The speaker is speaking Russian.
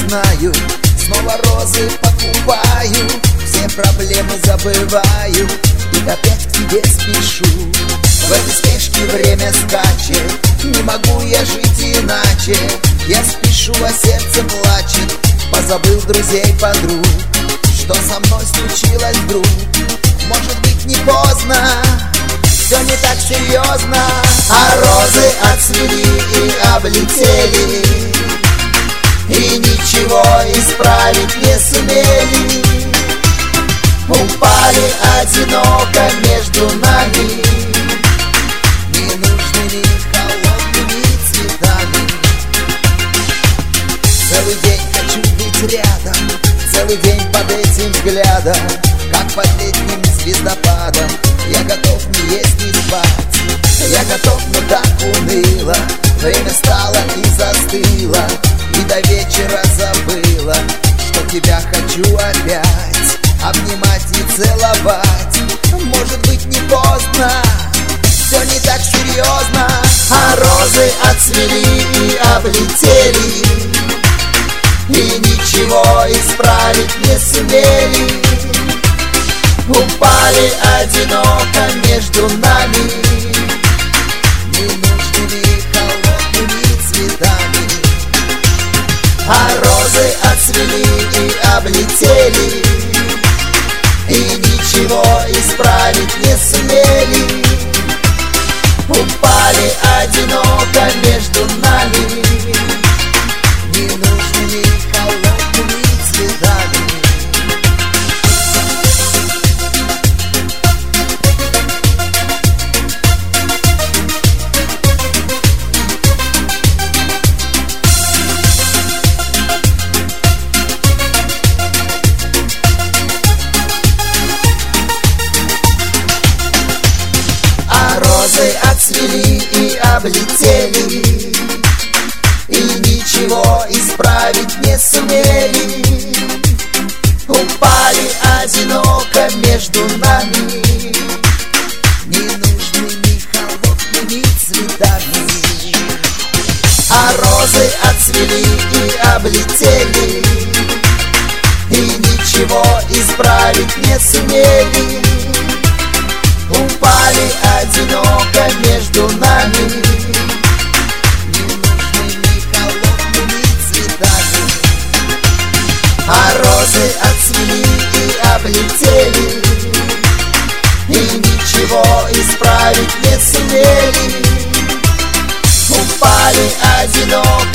знаю, снова розы покупаю, все проблемы забываю и опять к тебе спешу. В этой спешке время скачет, не могу я жить иначе. Я спешу, а сердце плачет, позабыл друзей, подруг. Что со мной случилось вдруг? Может быть, не поздно, все не так серьезно. А розы отцвели и облетели, и ничего исправить не сумели. Упали одиноко между нами ненужными холодными цветами. Целый день хочу быть рядом, целый день под этим взглядом, как под летним звездопадом. Я готов не есть, не спать, я готов, но так уныло. Время стало и застыло, и до вечера забыла, что тебя хочу опять обнимать и целовать. Может быть, не поздно, все не так серьезно. А розы отцвели и облетели, и ничего исправить не сумели. Упали одиноко между нами ненужными холодными цветами. А розы отцвели и облетели, и ничего исправить не сумели. Упали одиноко между нами ненужными холодными цветами. Отцвели и облетели, и ничего исправить не сумели. Упали одиноко между нами ненужными холодными цветами. А розы отцвели и облетели, и ничего исправить не сумели. Упали одиноко между нами ненужными холодными цветами. А розы отцвели и облетели, и ничего исправить не сумели. Упали одиноко